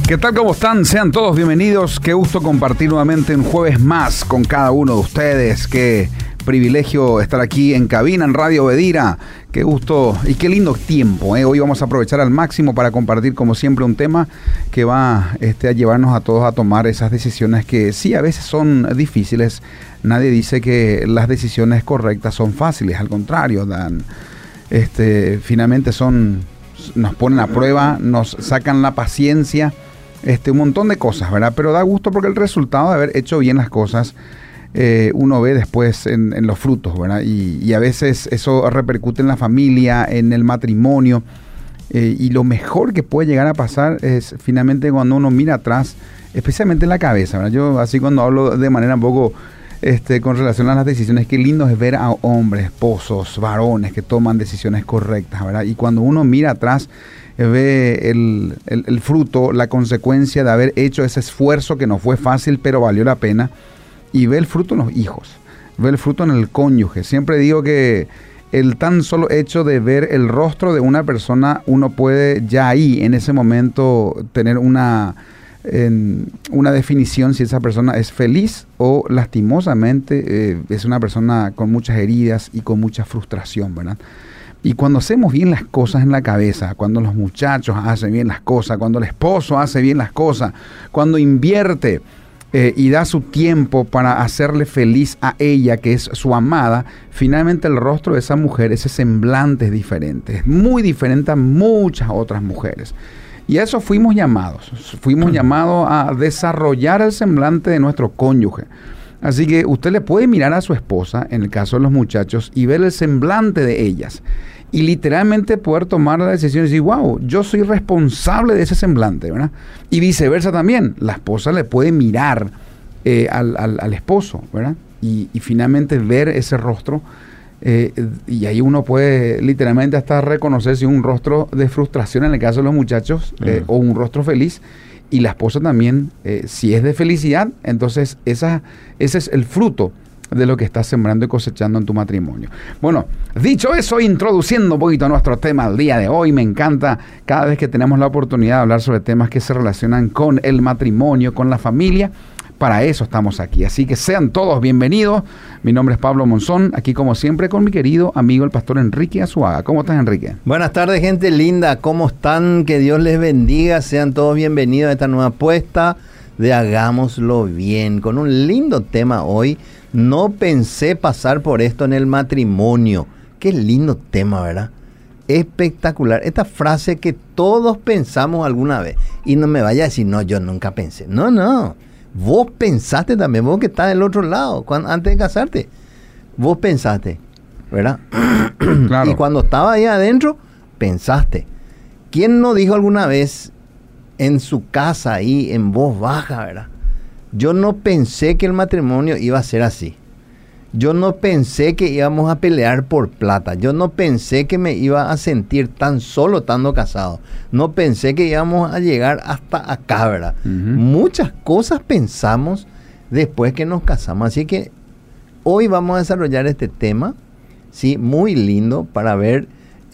¿Qué tal? ¿Cómo están? Sean todos bienvenidos. Qué gusto compartir nuevamente un jueves más con cada uno de ustedes. Qué privilegio estar aquí en cabina en Radio Bedira. Qué gusto y qué lindo tiempo, ¿eh? Hoy vamos a aprovechar al máximo para compartir como siempre un tema que va a llevarnos a todos a tomar esas decisiones que sí, a veces son difíciles. Nadie dice que las decisiones correctas son fáciles, al contrario, finalmente nos ponen a prueba, nos sacan la paciencia, un montón de cosas, ¿verdad? Pero da gusto porque el resultado de haber hecho bien las cosas uno ve después en los frutos, ¿verdad? Y a veces eso repercute en la familia, en el matrimonio, y lo mejor que puede llegar a pasar es finalmente cuando uno mira atrás, especialmente en la cabeza, ¿verdad? Yo así cuando hablo de manera un poco con relación a las decisiones, qué lindo es ver a hombres, esposos, varones que toman decisiones correctas, ¿verdad? Y cuando uno mira atrás, ve el fruto, la consecuencia de haber hecho ese esfuerzo que no fue fácil, pero valió la pena, y ve el fruto en los hijos, ve el fruto en el cónyuge. Siempre digo que el tan solo hecho de ver el rostro de una persona, uno puede ya ahí, en ese momento, tener una definición si esa persona es feliz o lastimosamente es una persona con muchas heridas y con mucha frustración, ¿verdad? Y cuando hacemos bien las cosas en la cabeza, cuando los muchachos hacen bien las cosas, cuando el esposo hace bien las cosas, cuando invierte y da su tiempo para hacerle feliz a ella, que es su amada, finalmente el rostro de esa mujer, ese semblante es diferente, es muy diferente a muchas otras mujeres. Y a eso fuimos llamados a desarrollar el semblante de nuestro cónyuge. Así que usted le puede mirar a su esposa, en el caso de los muchachos, y ver el semblante de ellas. Y literalmente poder tomar la decisión y decir, wow, yo soy responsable de ese semblante, ¿verdad? Y viceversa también, la esposa le puede mirar al esposo, ¿verdad? Y finalmente ver ese rostro. Y ahí uno puede literalmente hasta reconocer si un rostro de frustración en el caso de los muchachos o un rostro feliz, y la esposa también, si es de felicidad, entonces ese es el fruto de lo que estás sembrando y cosechando en tu matrimonio. Bueno, dicho eso, introduciendo un poquito nuestro tema del día de hoy, me encanta cada vez que tenemos la oportunidad de hablar sobre temas que se relacionan con el matrimonio, con la familia. Para eso estamos aquí, así que sean todos bienvenidos. Mi nombre es Pablo Monzón, aquí como siempre con mi querido amigo el pastor Enrique Azuaga. ¿Cómo estás, Enrique? Buenas tardes, gente linda, ¿cómo están? Que Dios les bendiga, sean todos bienvenidos a esta nueva apuesta de Hagámoslo Bien, con un lindo tema hoy. No pensé pasar por esto en el matrimonio. Qué lindo tema, ¿verdad? Espectacular. Esta frase que todos pensamos alguna vez. Y no me vaya a decir, no, yo nunca pensé. No. Vos pensaste también, vos que estás del otro lado, antes de casarte. Vos pensaste, ¿verdad? Claro. Y cuando estaba ahí adentro, pensaste. ¿Quién no dijo alguna vez en su casa ahí, en voz baja, ¿verdad? Yo no pensé que el matrimonio iba a ser así. Yo no pensé que íbamos a pelear por plata. Yo no pensé que me iba a sentir tan solo estando casado. No pensé que íbamos a llegar hasta acá, ¿verdad? Muchas cosas pensamos después que nos casamos. Así que hoy vamos a desarrollar este tema, ¿sí? Muy lindo para ver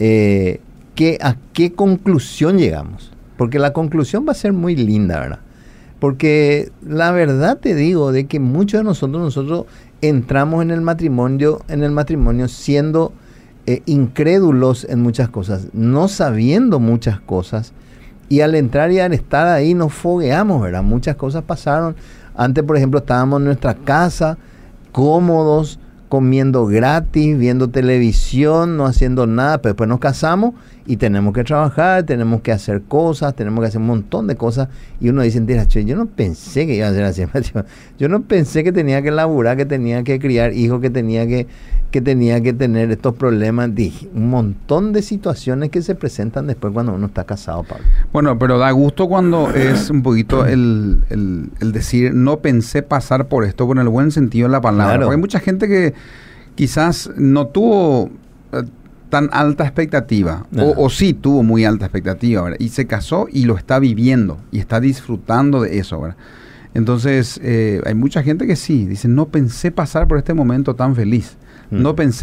a qué conclusión llegamos. Porque la conclusión va a ser muy linda, ¿verdad? Porque la verdad te digo de que muchos de nosotros entramos en el matrimonio siendo incrédulos en muchas cosas, no sabiendo muchas cosas, y al entrar y al estar ahí nos fogueamos, ¿verdad? Muchas cosas pasaron. Antes, por ejemplo, estábamos en nuestra casa, cómodos, comiendo gratis, viendo televisión, no haciendo nada, pero después nos casamos y tenemos que trabajar, tenemos que hacer cosas, tenemos que hacer un montón de cosas, y uno dice, yo no pensé que iba a ser así, yo no pensé que tenía que laburar, que tenía que criar hijos, que tenía que tener estos problemas. Dije, un montón de situaciones que se presentan después cuando uno está casado, Pablo. Bueno, pero da gusto cuando es un poquito el decir, no pensé pasar por esto, con el buen sentido de la palabra. Claro. Porque hay mucha gente que quizás no tuvo tan alta expectativa, o sí tuvo muy alta expectativa, ¿verdad? Y se casó y lo está viviendo y está disfrutando de eso, ¿verdad? Entonces hay mucha gente que sí, dice, no pensé pasar por este momento tan feliz, no pensé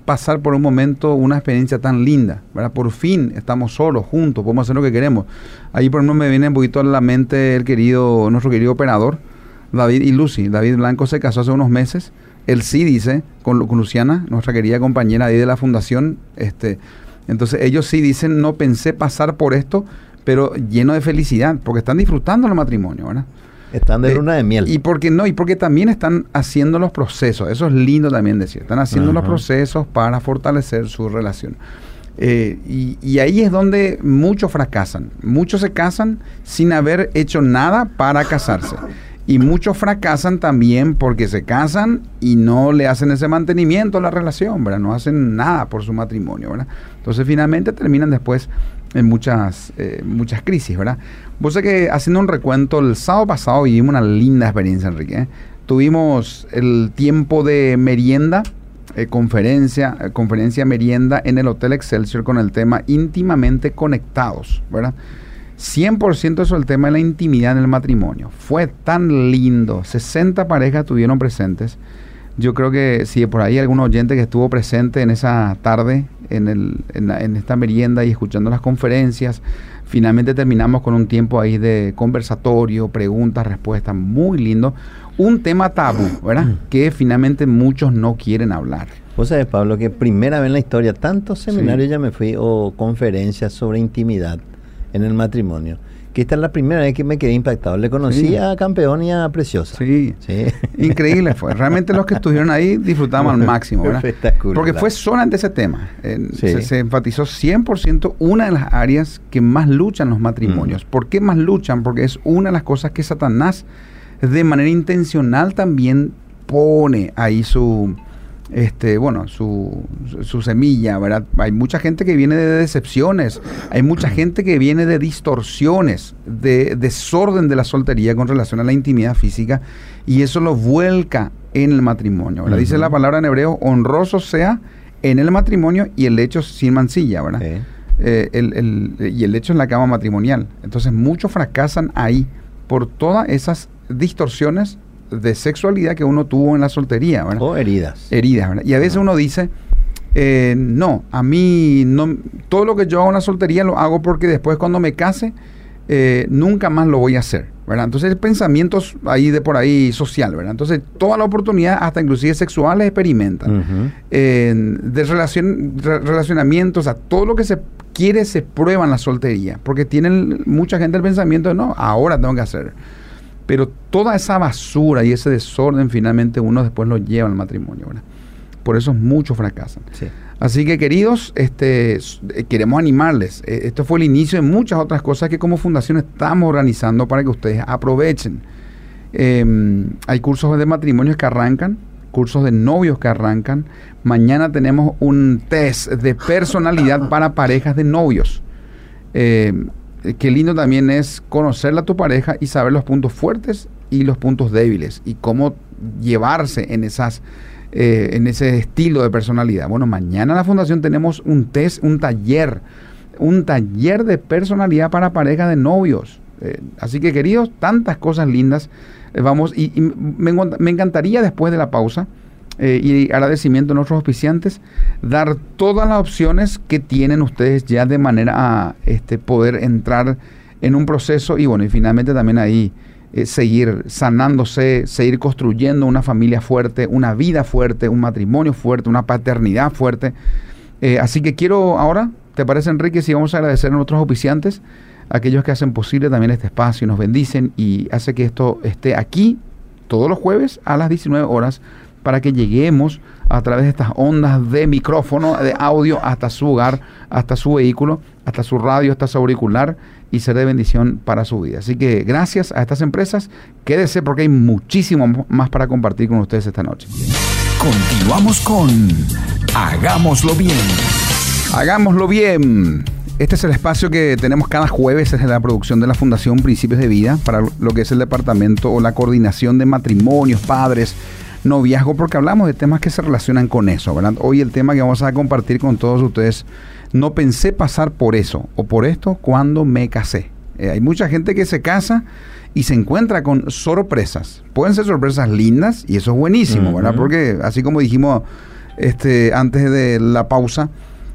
pasar por un momento, una experiencia tan linda, ¿verdad? Por fin estamos solos, juntos, podemos hacer lo que queremos. Ahí por ejemplo me viene un poquito a la mente nuestro querido operador, David y Lucy. David Blanco se casó hace unos meses. Él sí dice, con Luciana, nuestra querida compañera ahí de la fundación, entonces ellos sí dicen, no pensé pasar por esto, pero lleno de felicidad, porque están disfrutando el matrimonio, ¿verdad? Están de luna de miel. Y porque también están haciendo los procesos, eso es lindo también decir, están haciendo los procesos para fortalecer su relación. Y ahí es donde muchos fracasan, muchos se casan sin haber hecho nada para casarse. Y muchos fracasan también porque se casan y no le hacen ese mantenimiento a la relación, ¿verdad? No hacen nada por su matrimonio, ¿verdad? Entonces finalmente terminan después en muchas crisis, ¿verdad? Vos sé que haciendo un recuento, el sábado pasado vivimos una linda experiencia, Enrique, ¿eh? Tuvimos el tiempo de merienda, conferencia merienda en el Hotel Excelsior con el tema íntimamente conectados, ¿verdad? 100% eso el tema de la intimidad en el matrimonio. Fue tan lindo. 60 parejas estuvieron presentes. Yo creo que si por ahí algún oyente que estuvo presente en esa tarde, en esta merienda y escuchando las conferencias, finalmente terminamos con un tiempo ahí de conversatorio, preguntas, respuestas, muy lindo. Un tema tabú, ¿verdad? Que finalmente muchos no quieren hablar. Vos sabés, Pablo, que primera vez en la historia, tantos seminarios ya me fui o conferencias sobre intimidad en el matrimonio, que esta es la primera vez que me quedé impactado. Le conocí a Campeón y a Preciosa. Sí. Increíble fue. Realmente los que estuvieron ahí disfrutamos al máximo, ¿verdad? Espectacular. Porque fue solamente ese tema. Se enfatizó 100% una de las áreas que más luchan los matrimonios. ¿Por qué más luchan? Porque es una de las cosas que Satanás de manera intencional también pone ahí su semilla, ¿verdad? Hay mucha gente que viene de decepciones, hay mucha gente que viene de distorsiones, de desorden de la soltería con relación a la intimidad física, y eso lo vuelca en el matrimonio, ¿verdad? Dice la palabra en hebreo, honroso sea en el matrimonio y el lecho sin mancilla, ¿verdad? Y el lecho en la cama matrimonial. Entonces muchos fracasan ahí por todas esas distorsiones de sexualidad que uno tuvo en la soltería, ¿verdad? O heridas. ¿Verdad? Y a veces uno dice, no, a mí no, todo lo que yo hago en la soltería lo hago porque después cuando me case, nunca más lo voy a hacer, ¿verdad? Entonces pensamientos ahí de por ahí social, ¿verdad? Entonces toda la oportunidad, hasta inclusive sexuales, experimentan. De relacionamientos, o sea, todo lo que se quiere se prueba en la soltería, porque tienen mucha gente el pensamiento de, no, ahora tengo que hacer. Pero toda esa basura y ese desorden finalmente uno después lo lleva al matrimonio, ¿verdad? Por eso muchos fracasan. Sí. Así que queridos, queremos animarles. Esto fue el inicio de muchas otras cosas que como fundación estamos organizando para que ustedes aprovechen. Hay cursos de matrimonios que arrancan, cursos de novios que arrancan. Mañana tenemos un test de personalidad para parejas de novios. Qué lindo también es conocerla a tu pareja y saber los puntos fuertes y los puntos débiles y cómo llevarse en ese estilo de personalidad. Bueno, mañana en la fundación tenemos un test, un taller de personalidad para parejas de novios. Así que queridos, tantas cosas lindas. Vamos, y me encantaría después de la pausa y agradecimiento a nuestros auspiciantes, dar todas las opciones que tienen ustedes ya de manera a poder entrar en un proceso y bueno, y finalmente también ahí seguir sanándose, seguir construyendo una familia fuerte, una vida fuerte, un matrimonio fuerte, una paternidad fuerte. Así que quiero ahora, ¿te parece, Enrique, si vamos a agradecer a nuestros auspiciantes, aquellos que hacen posible también este espacio y nos bendicen y hace que esto esté aquí todos los jueves a las 19 horas para que lleguemos a través de estas ondas de micrófono, de audio, hasta su hogar, hasta su vehículo, hasta su radio, hasta su auricular y ser de bendición para su vida. Así que gracias a estas empresas, quédese porque hay muchísimo más para compartir con ustedes esta noche. Continuamos con Hagámoslo Bien. Hagámoslo Bien. Este es el espacio que tenemos cada jueves desde la producción de la Fundación Principios de Vida para lo que es el departamento o la coordinación de matrimonios, padres, noviazgo, porque hablamos de temas que se relacionan con eso, ¿verdad? Hoy el tema que vamos a compartir con todos ustedes, no pensé pasar por eso o por esto cuando me casé. Hay mucha gente que se casa y se encuentra con sorpresas. Pueden ser sorpresas lindas y eso es buenísimo, ¿verdad? Porque así como dijimos antes de la pausa.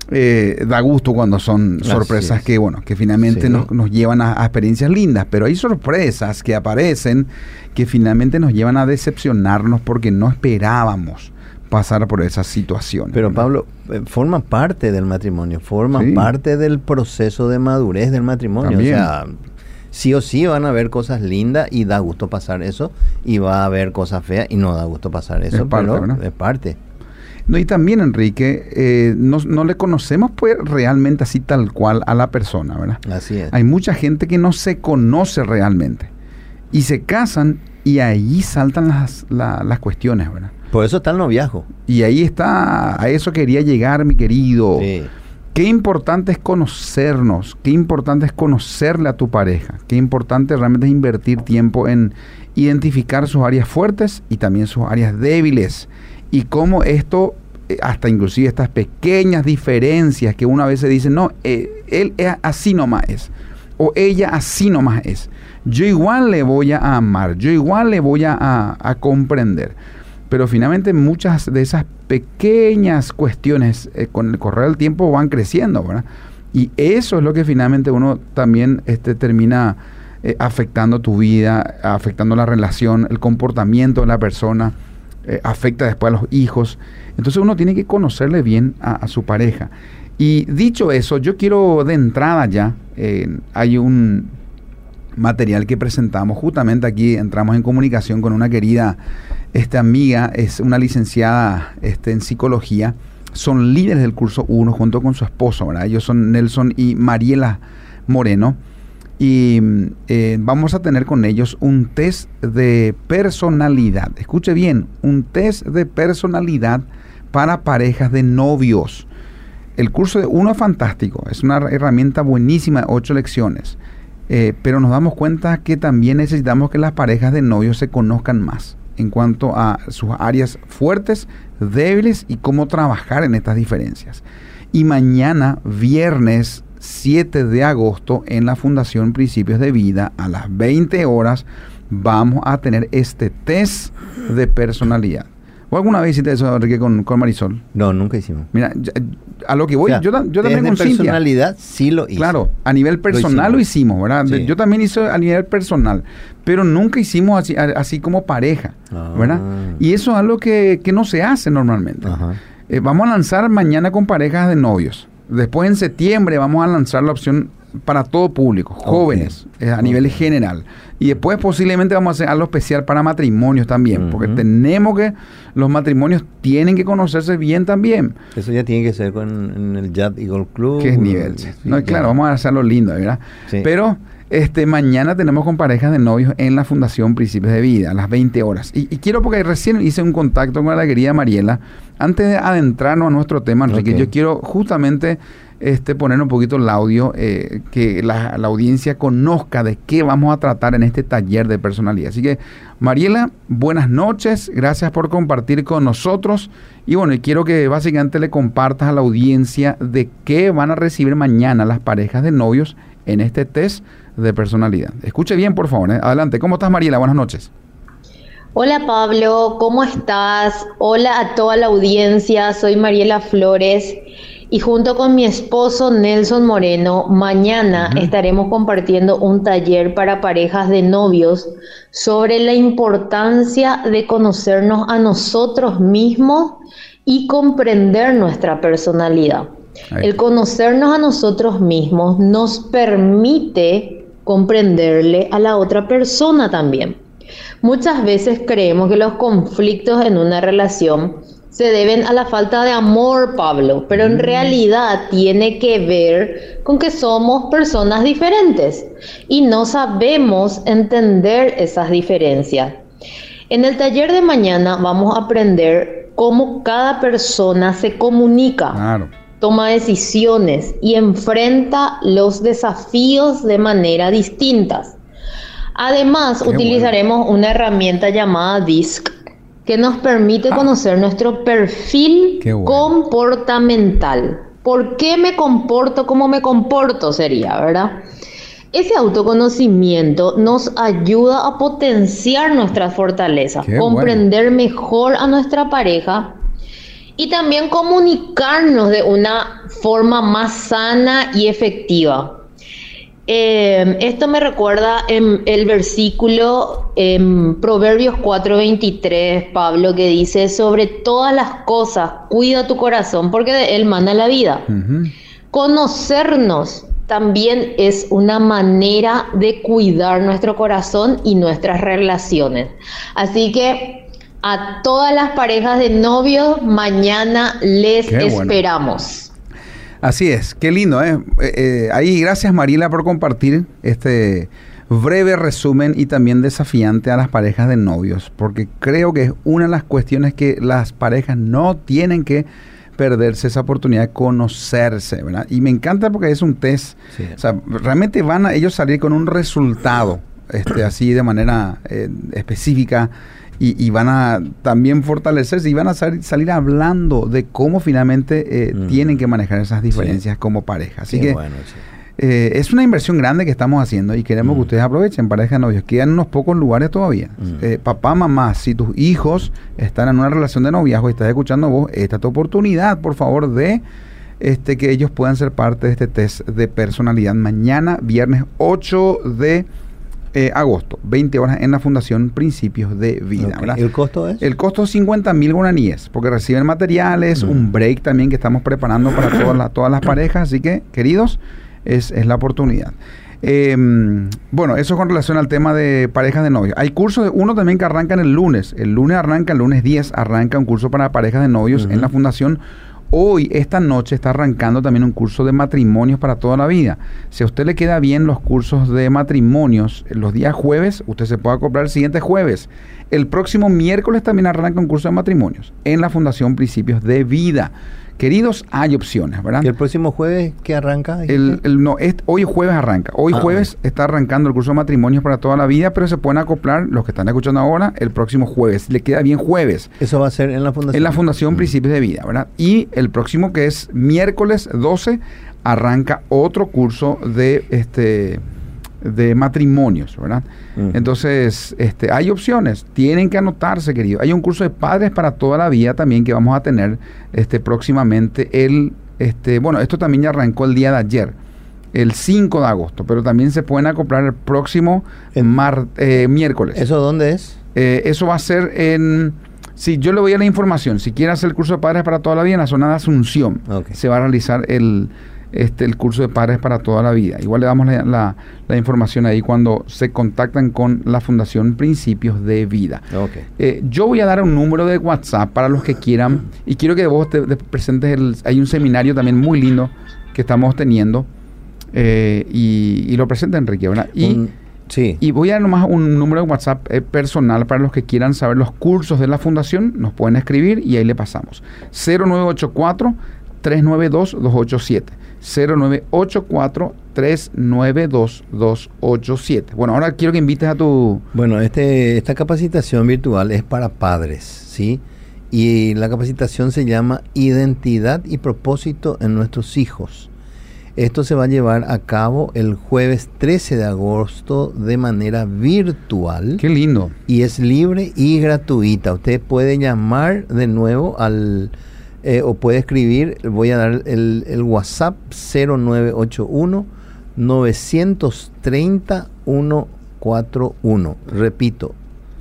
Da gusto cuando son sorpresas que finalmente nos llevan a experiencias lindas, pero hay sorpresas que aparecen que finalmente nos llevan a decepcionarnos porque no esperábamos pasar por esas situaciones. Pero Pablo, forma parte del matrimonio, forma parte del proceso de madurez del matrimonio. También. O sea, sí o sí van a haber cosas lindas y da gusto pasar eso, y va a haber cosas feas y no da gusto pasar eso, pero es parte. No, y también, Enrique, no le conocemos pues realmente así tal cual a la persona, ¿verdad? Así es. Hay mucha gente que no se conoce realmente y se casan y ahí saltan las cuestiones, ¿verdad? Por eso está el noviazgo. Y ahí está, a eso quería llegar, mi querido. Sí. Qué importante es conocernos, qué importante es conocerle a tu pareja, qué importante realmente es invertir tiempo en identificar sus áreas fuertes y también sus áreas débiles. Y cómo esto, hasta inclusive estas pequeñas diferencias que una vez se dice, no, él es así nomás es, o ella así nomás es. Yo igual le voy a amar, yo igual le voy a comprender. Pero finalmente muchas de esas pequeñas cuestiones con el correr del tiempo van creciendo, ¿verdad? Y eso es lo que finalmente uno también termina afectando tu vida, afectando la relación, el comportamiento de la persona. Afecta después a los hijos. Entonces uno tiene que conocerle bien a su pareja. Y dicho eso, yo quiero de entrada ya, hay un material que presentamos, justamente aquí entramos en comunicación con una querida amiga, es una licenciada en psicología, son líderes del curso 1 junto con su esposo, ¿verdad? Ellos son Nelson y Mariela Moreno. Y vamos a tener con ellos un test de personalidad. Escuche bien, un test de personalidad para parejas de novios. El curso de 1 es fantástico, es una herramienta buenísima, 8 lecciones. Pero nos damos cuenta que también necesitamos que las parejas de novios se conozcan más en cuanto a sus áreas fuertes, débiles y cómo trabajar en estas diferencias. Y mañana, viernes 7 de agosto, en la Fundación Principios de Vida, a las 20 horas, vamos a tener este test de personalidad. ¿O alguna vez hiciste eso, Enrique, con Marisol? No, nunca hicimos. Mira, a lo que voy, o sea, yo también con Cintia. Personalidad sí lo hice. Claro, a nivel personal lo hicimos, ¿verdad? Sí. Yo también hice a nivel personal, pero nunca hicimos así como pareja, ¿verdad? Y eso es algo que no se hace normalmente. Vamos a lanzar mañana con parejas de novios. Después en septiembre vamos a lanzar la opción para todo público, jóvenes, a nivel general. Y después posiblemente vamos a hacer algo especial para matrimonios también, porque tenemos que, los matrimonios tienen que conocerse bien también. Eso ya tiene que ser en el Yacht Eagle Club. ¿Qué es nivel? Sí, no, claro, vamos a hacerlo lindo, ¿verdad? Sí. Pero mañana tenemos con parejas de novios en la Fundación Principios de Vida, a las 20 horas. Y quiero, porque recién hice un contacto con la querida Mariela, antes de adentrarnos a nuestro tema, Enrique, yo quiero justamente poner un poquito el audio, que la audiencia conozca de qué vamos a tratar en este taller de personalidad. Así que, Mariela, buenas noches, gracias por compartir con nosotros. Y bueno, y quiero que básicamente le compartas a la audiencia de qué van a recibir mañana las parejas de novios en este test de personalidad. Escuche bien, por favor. Adelante. ¿Cómo estás, Mariela? Buenas noches. Hola, Pablo. ¿Cómo estás? Hola a toda la audiencia. Soy Mariela Flores y junto con mi esposo Nelson Moreno, mañana estaremos compartiendo un taller para parejas de novios sobre la importancia de conocernos a nosotros mismos y comprender nuestra personalidad. El conocernos a nosotros mismos nos permite comprenderle a la otra persona también. Muchas veces creemos que los conflictos en una relación se deben a la falta de amor, Pablo, pero en realidad tiene que ver con que somos personas diferentes y no sabemos entender esas diferencias. En el taller de mañana vamos a aprender cómo cada persona se comunica, toma decisiones y enfrenta los desafíos de manera distintas. Además, utilizaremos una herramienta llamada DISC que nos permite conocer nuestro perfil comportamental. ¿Por qué me comporto como me comporto? Sería, ¿verdad? Ese autoconocimiento nos ayuda a potenciar nuestras fortalezas, comprender mejor a nuestra pareja y también comunicarnos de una forma más sana y efectiva. Esto me recuerda en el versículo en Proverbios 4:23, Pablo, que dice: sobre todas las cosas cuida tu corazón, porque de él mana la vida. Uh-huh. Conocernos también es una manera de cuidar nuestro corazón y nuestras relaciones. Así que a todas las parejas de novios, mañana les esperamos. Así es, qué lindo, ¿eh? Ahí gracias, Mariela, por compartir este breve resumen y también desafiante a las parejas de novios, porque creo que es una de las cuestiones que las parejas no tienen que perderse, esa oportunidad de conocerse, ¿verdad? Y me encanta porque es un test, sí. O sea, realmente van a ellos salir con un resultado, así de manera específica. Y van a también fortalecerse y van a salir hablando de cómo finalmente tienen que manejar esas diferencias como pareja. Así que bueno, sí. Es una inversión grande que estamos haciendo y queremos que ustedes aprovechen, pareja de novios. Quedan unos pocos lugares todavía. Papá, mamá, si tus hijos están en una relación de noviazgo y estás escuchando vos, esta es tu oportunidad, por favor, de que ellos puedan ser parte de este test de personalidad. Mañana, viernes 8 de agosto, 20 horas en la Fundación Principios de Vida. Okay. ¿El costo es? El costo es 50,000 guaraníes, porque reciben materiales, un break también que estamos preparando para todas las parejas. Así que, queridos, es la oportunidad. Bueno, eso con relación al tema de parejas de novios. Hay cursos de uno también que arrancan el lunes. El lunes 10 arranca un curso para parejas de novios en la Fundación. Hoy, esta noche, está arrancando también un curso de matrimonios para toda la vida. Si a usted le queda bien los cursos de matrimonios los días jueves, usted se puede comprar el siguiente jueves. El próximo miércoles también arranca un curso de matrimonios en la Fundación Principios de Vida. Queridos, hay opciones, ¿verdad? ¿Y el próximo jueves qué arranca? Hoy jueves arranca. Hoy jueves está arrancando el curso de matrimonios para toda la vida, pero se pueden acoplar los que están escuchando ahora el próximo jueves. Le queda bien jueves. ¿Eso va a ser en la Fundación? En la Fundación Principios de Vida, ¿verdad? Y el próximo, que es miércoles 12, arranca otro curso de matrimonios, ¿verdad? Entonces, hay opciones, tienen que anotarse, querido. Hay un curso de padres para toda la vida también que vamos a tener próximamente. Bueno, esto también ya arrancó el día de ayer, el 5 de agosto, pero también se pueden acoplar el próximo miércoles. ¿Eso dónde es? Eso va a ser sí, yo le voy a la información. Si quiere hacer el curso de padres para toda la vida en la zona de Asunción, se va a realizar el curso de padres para toda la vida. Igual le damos la información ahí cuando se contactan con la Fundación Principios de Vida. Yo voy a dar un número de WhatsApp para los que quieran, y quiero que vos te presentes. Hay un seminario también muy lindo que estamos teniendo, y lo presenta Enrique, ¿verdad? Y voy a dar nomás un número de WhatsApp personal para los que quieran saber los cursos de la Fundación. Nos pueden escribir y ahí le pasamos. 0984-392-287. 0984-392-287. Bueno, ahora quiero que invites a tu... Bueno, esta capacitación virtual es para padres, ¿sí? Y la capacitación se llama Identidad y Propósito en Nuestros Hijos. Esto se va a llevar a cabo el jueves 13 de agosto de manera virtual. ¡Qué lindo! Y es libre y gratuita. Usted puede llamar de nuevo o puede escribir. Voy a dar el WhatsApp 0981-930-141. Repito,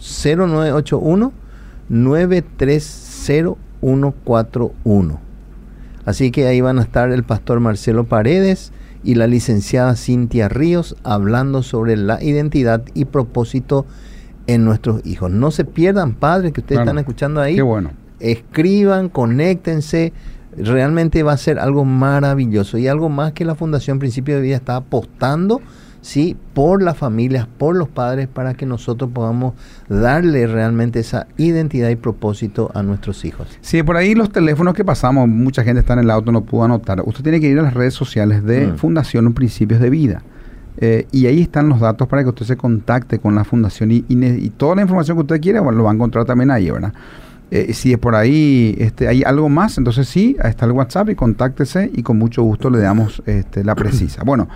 0981-930-141. Así que ahí van a estar el pastor Marcelo Paredes y la licenciada Cintia Ríos hablando sobre la identidad y propósito en nuestros hijos. No se pierdan, padres, que ustedes están escuchando ahí. Qué bueno. Escriban, conéctense. Realmente va a ser algo maravilloso y algo más que la Fundación Principio de Vida está apostando, ¿sí?, por las familias, por los padres, para que nosotros podamos darle realmente esa identidad y propósito a nuestros hijos. Sí, por ahí los teléfonos que pasamos, mucha gente está en el auto, no pudo anotar. Usted tiene que ir a las redes sociales de Fundación Principios de Vida. Y ahí están los datos para que usted se contacte con la fundación y toda la información que usted quiera, bueno, lo va a encontrar también ahí, ¿verdad? Si es por ahí hay algo más, entonces sí, ahí está el WhatsApp y contáctese y con mucho gusto le damos la precisa. Bueno,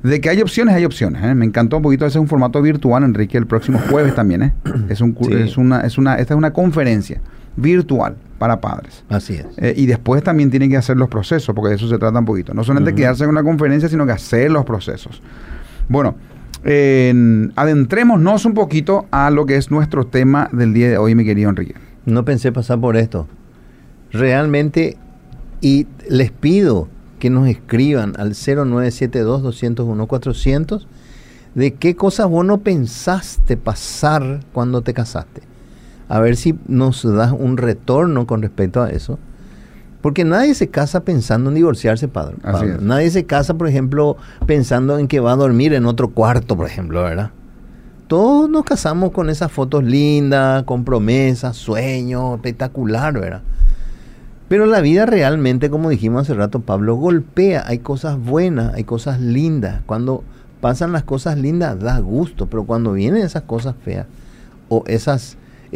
De que hay opciones, hay opciones. Me encantó un poquito, ese es un formato virtual, Enrique, el próximo jueves también. Esta es una conferencia virtual para padres. Así es. Y después también tienen que hacer los procesos, porque de eso se trata un poquito. No solamente quedarse en una conferencia, sino que hacer los procesos. Bueno, adentrémonos un poquito a lo que es nuestro tema del día de hoy, mi querido Enrique. No pensé pasar por esto. Realmente, y les pido que nos escriban al 0972-201-400 de qué cosas vos no pensaste pasar cuando te casaste. A ver si nos das un retorno con respecto a eso. Porque nadie se casa pensando en divorciarse, padre. Nadie se casa, por ejemplo, pensando en que va a dormir en otro cuarto, por ejemplo, ¿verdad? Todos nos casamos con esas fotos lindas, con promesas, sueños, espectacular, ¿verdad? Pero la vida realmente, como dijimos hace rato, Pablo, golpea. Hay cosas buenas, hay cosas lindas. Cuando pasan las cosas lindas, da gusto. Pero cuando vienen esas cosas feas, o esas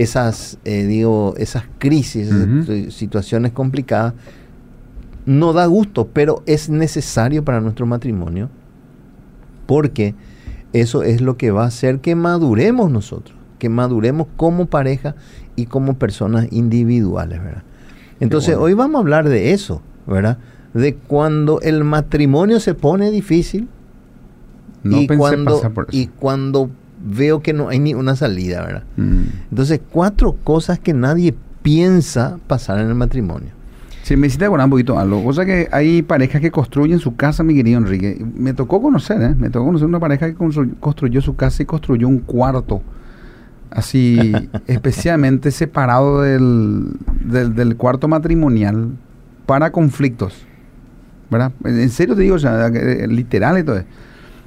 crisis, situaciones complicadas, no da gusto, pero es necesario para nuestro matrimonio, porque eso es lo que va a hacer que maduremos nosotros, que maduremos como pareja y como personas individuales, ¿verdad? Entonces, hoy vamos a hablar de eso, ¿verdad? De cuando el matrimonio se pone difícil y cuando veo que no hay ni una salida, ¿verdad? Entonces, 4 cosas que nadie piensa pasar en el matrimonio. Sí, me hiciste acordar un poquito algo. O sea que hay parejas que construyen su casa, mi querido Enrique. Me tocó conocer una pareja que construyó su casa y construyó un cuarto así especialmente separado del cuarto matrimonial para conflictos, ¿verdad? En serio te digo, o sea, literal y todo eso.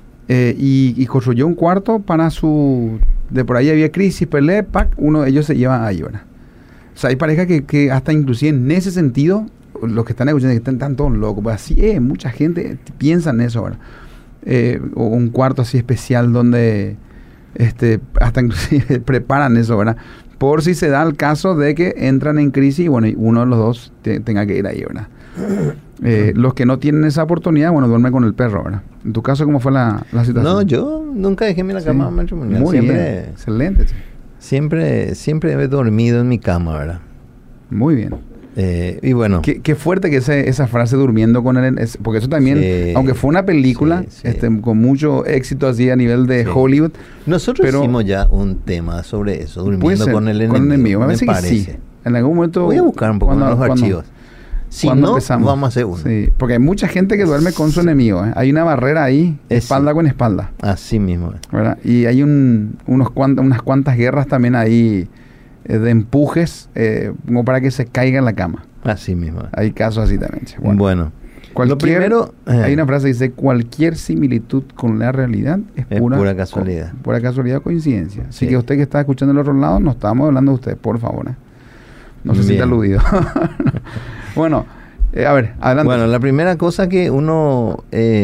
Y construyó un cuarto para de por ahí había crisis, pelea, uno de ellos se lleva ahí, ¿verdad? O sea, hay parejas que hasta inclusive en ese sentido, los que están escuchando, que están todos locos, pues así mucha gente piensa en eso, ¿verdad? O un cuarto así especial donde hasta inclusive preparan eso, ¿verdad? Por si se da el caso de que entran en crisis y bueno, y uno de los dos tenga que ir ahí, ¿verdad? Los que no tienen esa oportunidad, bueno, duermen con el perro, ¿verdad? En tu caso, ¿cómo fue la situación? No, yo nunca dejé mi cama matrimonial. Muy bien, excelente. Siempre he dormido en mi cama, ¿verdad? Muy bien. Y bueno. Qué fuerte que esa frase durmiendo con él, porque eso también, aunque fue una película con mucho éxito así a nivel de Hollywood. Nosotros hicimos ya un tema sobre eso, durmiendo con el enemigo. Me parece. Sí. En algún momento voy a buscar un poco en los archivos. Si no, vamos a hacer uno. Sí, porque hay mucha gente que duerme con su enemigo. Hay una barrera ahí, espalda con espalda. Así mismo. ¿Verdad? Y hay unas cuantas guerras también ahí de empujes como para que se caiga en la cama. Así mismo. Hay casos así también. Bueno. Lo primero, hay una frase que dice: cualquier similitud con la realidad es pura casualidad. Pura casualidad o coincidencia. Así que usted que está escuchando del otro lado, no estamos hablando de usted, por favor. No se sienta aludido. Bueno, a ver, adelante. Bueno, la primera cosa que uno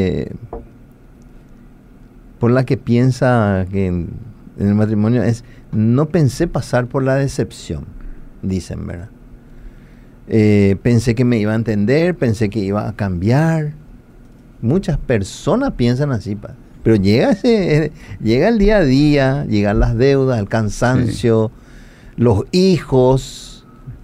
por la que piensa que en el matrimonio es: no pensé pasar por la decepción, dicen, ¿verdad? Pensé que me iba a entender, pensé que iba a cambiar. Muchas personas piensan así, pero llega el día a día, llegan las deudas, el cansancio, los hijos,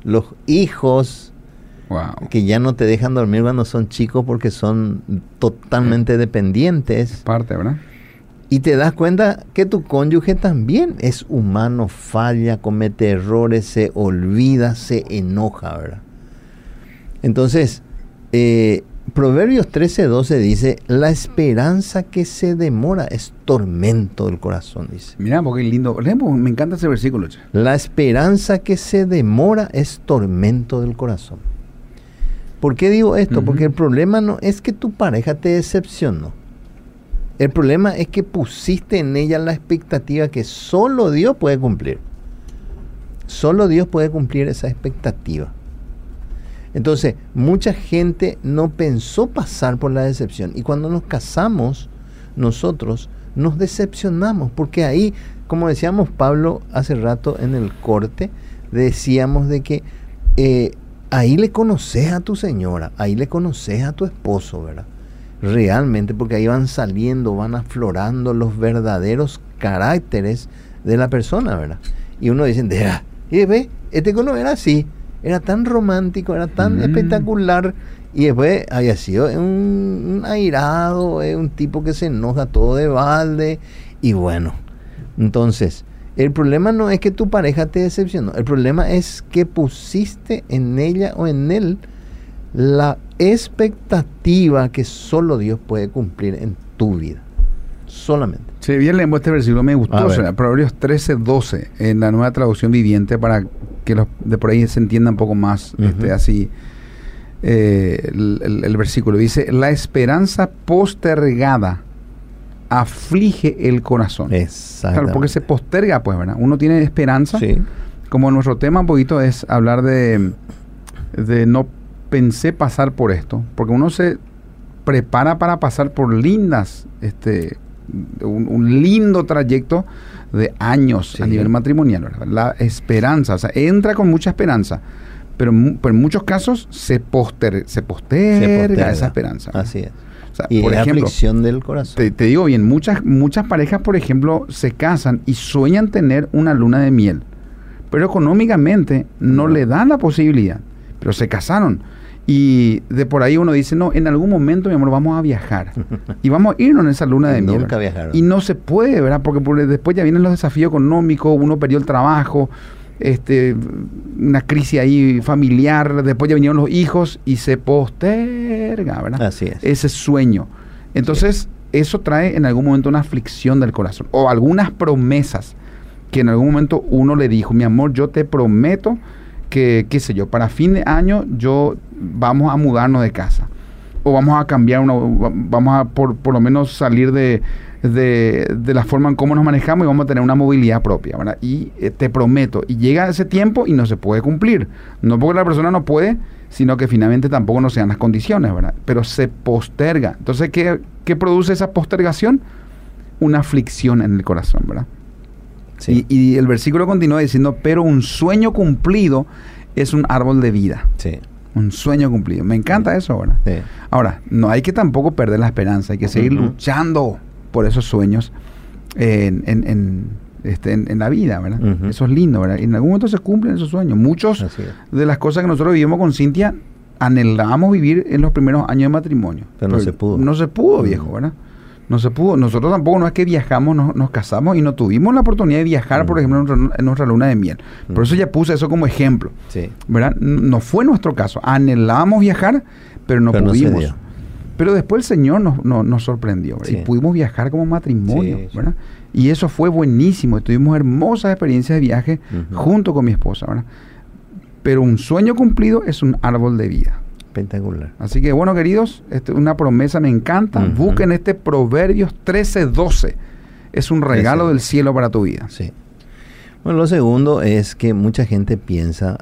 wow, que ya no te dejan dormir cuando son chicos porque son totalmente dependientes. Parte, ¿verdad? Y te das cuenta que tu cónyuge también es humano, falla, comete errores, se olvida, se enoja, ¿verdad? Entonces, Proverbios 13:12 dice: la esperanza que se demora es tormento del corazón, dice. Mira, porque lindo. Me encanta ese versículo. La esperanza que se demora es tormento del corazón. ¿Por qué digo esto? Porque el problema no es que tu pareja te decepcionó. El problema es que pusiste en ella la expectativa que solo Dios puede cumplir. Solo Dios puede cumplir esa expectativa. Entonces, mucha gente no pensó pasar por la decepción. Y cuando nos casamos, nosotros nos decepcionamos. Porque ahí, como decíamos Pablo hace rato en el corte, decíamos de que ahí le conoces a tu señora, ahí le conoces a tu esposo, ¿verdad? realmente, porque ahí van saliendo, van aflorando los verdaderos caracteres de la persona, ¿verdad? Y uno dice, y ve, este no era así, era tan romántico, era tan espectacular, y después había sido un airado, un tipo que se enoja todo de balde, y bueno, entonces, el problema no es que tu pareja te decepcionó, el problema es que pusiste en ella o en él la expectativa que solo Dios puede cumplir en tu vida. Solamente. Sí, bien leemos este versículo, me gustó, Proverbios 13:12, en la Nueva Traducción Viviente, para que los de por ahí se entienda un poco más, así, el versículo dice, la esperanza postergada aflige el corazón. Exacto. Claro, porque se posterga, pues, ¿verdad? Uno tiene esperanza, como nuestro tema un poquito es hablar de no pensé pasar por esto, porque uno se prepara para pasar por lindas, un lindo trayecto de años a nivel matrimonial, ¿verdad? La esperanza, o sea, entra con mucha esperanza, pero en muchos casos se posterga esa esperanza, ¿verdad? Así es. O sea, Y por es ejemplo, aflicción del corazón. te digo bien, muchas parejas, por ejemplo, se casan y sueñan tener una luna de miel, pero económicamente no le dan la posibilidad, pero se casaron. Y de por ahí uno dice, no, en algún momento, mi amor, vamos a viajar. Y vamos a irnos en esa luna de miel. Nunca viajaron. Y no se puede, ¿verdad? Porque después ya vienen los desafíos económicos, uno perdió el trabajo, una crisis ahí familiar, después ya vinieron los hijos y se posterga, ¿verdad? Así es. Ese sueño. Entonces, eso trae en algún momento una aflicción del corazón. O algunas promesas que en algún momento uno le dijo, mi amor, yo te prometo que, qué sé yo, para fin de año vamos a mudarnos de casa, o vamos a cambiar, vamos a por lo menos salir de la forma en cómo nos manejamos y vamos a tener una movilidad propia, ¿verdad? Y te prometo, y llega ese tiempo y no se puede cumplir, no porque la persona no puede, sino que finalmente tampoco no se dan las condiciones, ¿verdad? Pero se posterga. Entonces, ¿qué produce esa postergación? Una aflicción en el corazón, ¿verdad? Sí. Y el versículo continúa diciendo, pero un sueño cumplido es un árbol de vida. Sí. Un sueño cumplido. Me encanta eso, ¿verdad? Sí. Ahora, no hay que tampoco perder la esperanza. Hay que seguir luchando por esos sueños en la vida, ¿verdad? Eso es lindo, ¿verdad? Y en algún momento se cumplen esos sueños. Muchos de las cosas que nosotros vivimos con Cintia, anhelábamos vivir en los primeros años de matrimonio. Pero no se pudo. No se pudo, viejo, ¿verdad? No se pudo. Nosotros tampoco, no es que viajamos, nos casamos y no tuvimos la oportunidad de viajar, por ejemplo, en nuestra luna de miel. Por eso ya puse eso como ejemplo. Sí. ¿Verdad? No fue nuestro caso. Anhelábamos viajar, pero no pudimos. No se dio. Pero después el Señor nos sorprendió, ¿verdad? Sí. Y pudimos viajar como matrimonio, Sí, sí. ¿verdad? Y eso fue buenísimo. Tuvimos hermosas experiencias de viaje junto con mi esposa, ¿verdad? Pero un sueño cumplido es un árbol de vida. Espectacular. Así que, bueno, queridos, una promesa me encanta. Busquen este Proverbios 13:12. Es un regalo del cielo para tu vida. Sí. Bueno, lo segundo es que mucha gente piensa,